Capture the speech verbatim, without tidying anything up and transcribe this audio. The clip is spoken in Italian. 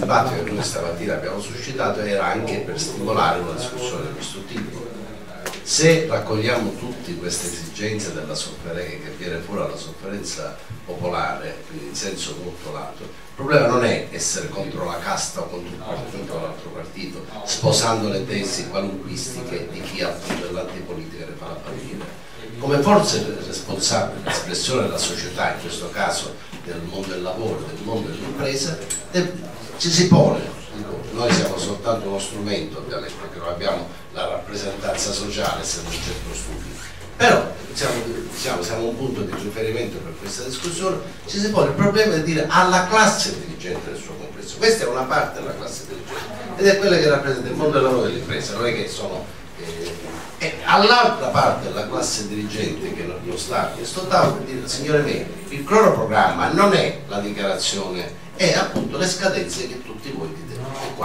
dibattito che noi stamattina abbiamo suscitato era anche per stimolare una discussione di questo tipo. Se raccogliamo tutte queste esigenze della sofferenza, che viene fuori dalla sofferenza popolare, quindi in senso molto lato, il problema non è essere contro la casta o contro un partito o l'altro partito, sposando le tesi qualunquistiche di chi appunto dell'antipolitica ne fa la bandiera. Come forze responsabili, espressione della società, in questo caso del mondo del lavoro, del mondo dell'impresa, ci si pone. Noi siamo soltanto uno strumento, ovviamente, perché non abbiamo la rappresentanza sociale, essendo un centro studi, però siamo, siamo, siamo un punto di riferimento per questa discussione. Ci si pone il problema di dire alla classe dirigente del suo complesso. Questa è una parte della classe dirigente ed è quella che rappresenta il mondo del lavoro e dell'impresa, non è che sono eh, e all'altra parte della classe dirigente che non sta a questo tavolo per dire: signore me, il cronoprogramma non è la dichiarazione, è appunto le scadenze che tutti voi dite.